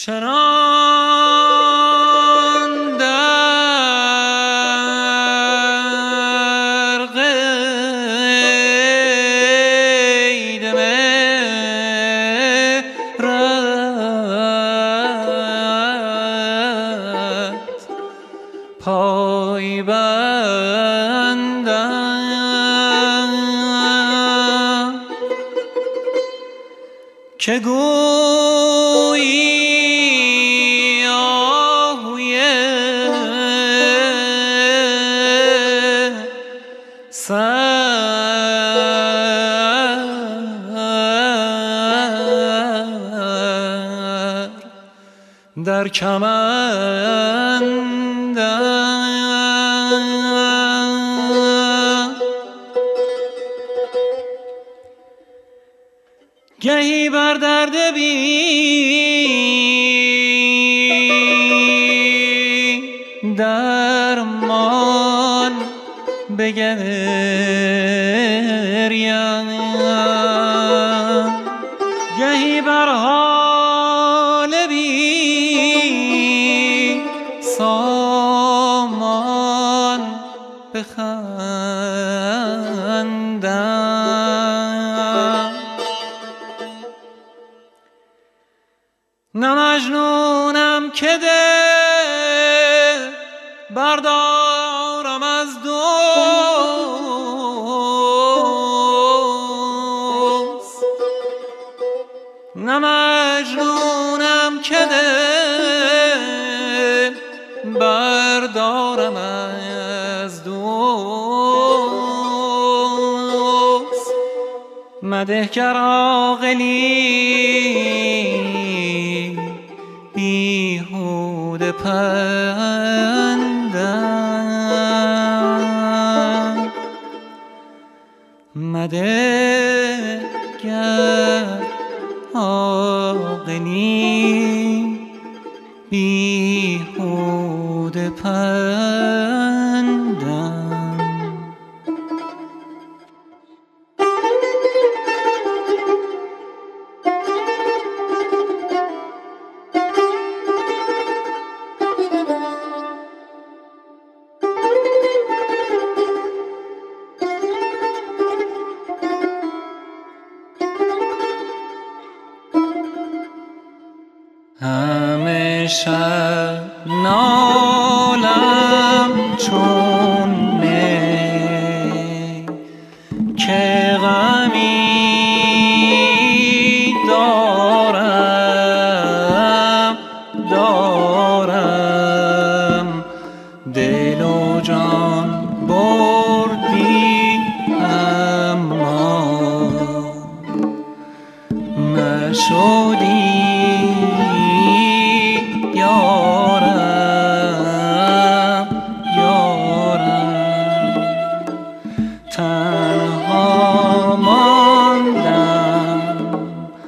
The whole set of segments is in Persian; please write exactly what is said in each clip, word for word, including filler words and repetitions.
چنان در قید مهرت پای بندم که گویی سر در کمندم گهی بر درد بی درمان بگریم گهی بر حال بی سامان بخندم نه مجنونم که دل بردارم از دوست نه مجنونم که دل بردارم از دوست مدهگر عاقلی بیهوده پندم مدهگر عاقلی بیهوده پندم همه شب نالم چون نی که غمی دارم دارم دل و جان بردی اما نشدی یارم یارم تنها ماندم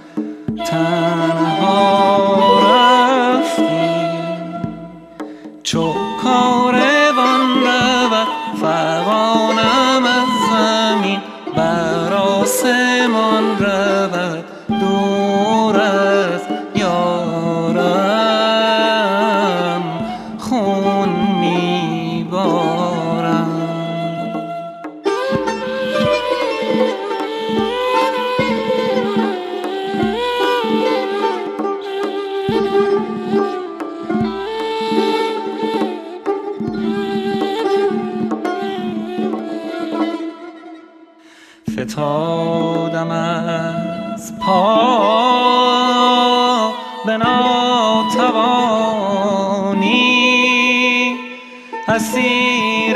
تنها رفتی چو کاروان رود فغانم از زمین بر آسمان رود دور از یارم خون میبارم فتادم از پا به ناتوانی اسیر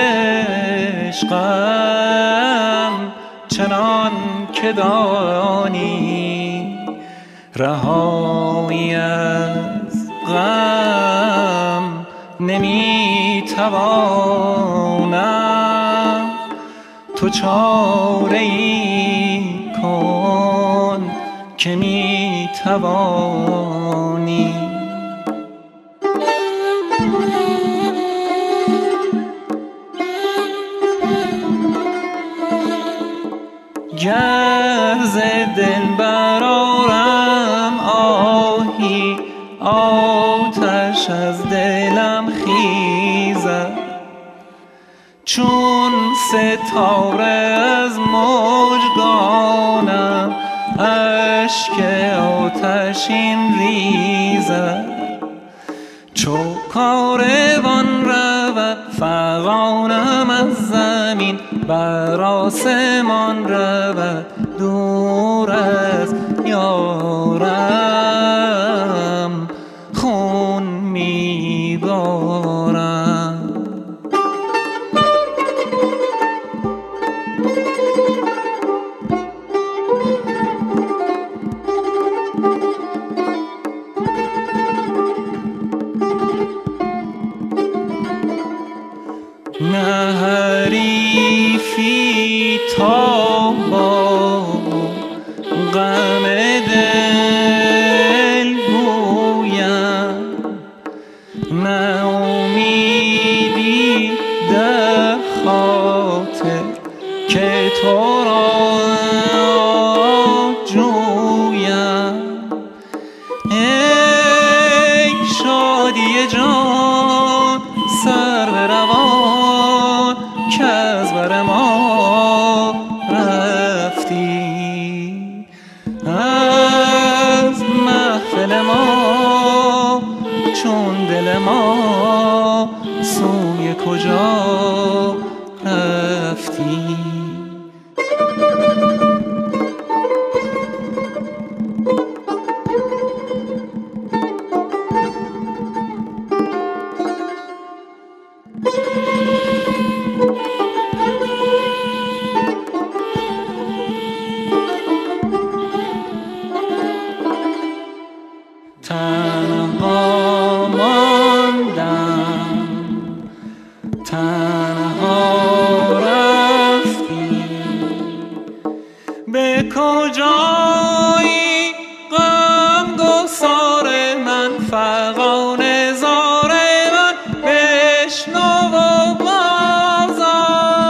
عشقم چنان که دانی رهایی از غم نمیتوانم تو چاره ای کن که میتوانی گر ز دل برآرم آهی آتش از دلم خیزد، چون ستاره از مژگانم اشک آتشین ریزد. چو کاروان رود فغانم از زمین، بر آسمان رود دور از یارم خون میبارم. نه حریفی تا با غم دل گویم، نه امیدی در خاطر که تو را جویم. ای شادی جان سر به روان که از بر ما رفتی، از محفل ما چون دل ما سوی کجا رفتی. تنها ماندم، تنها رفتی، به کجایی غمگسار من، فغان زار من بشنو و بازا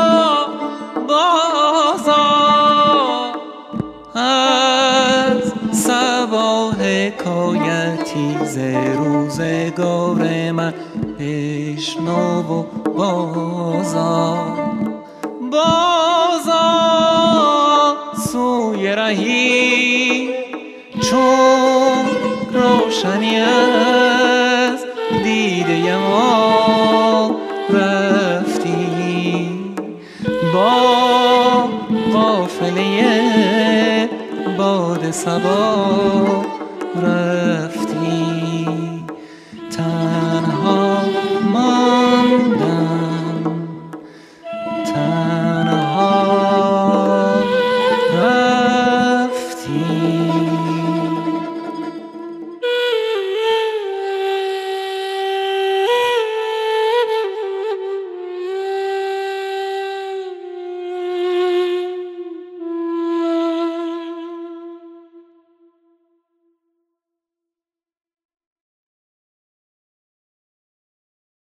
بازا از صبا حکایتی ز روزگار من، بشنو و بازا بازا سوی رهی چون روشنی از دیده ما رفتی، با قافله باد صبا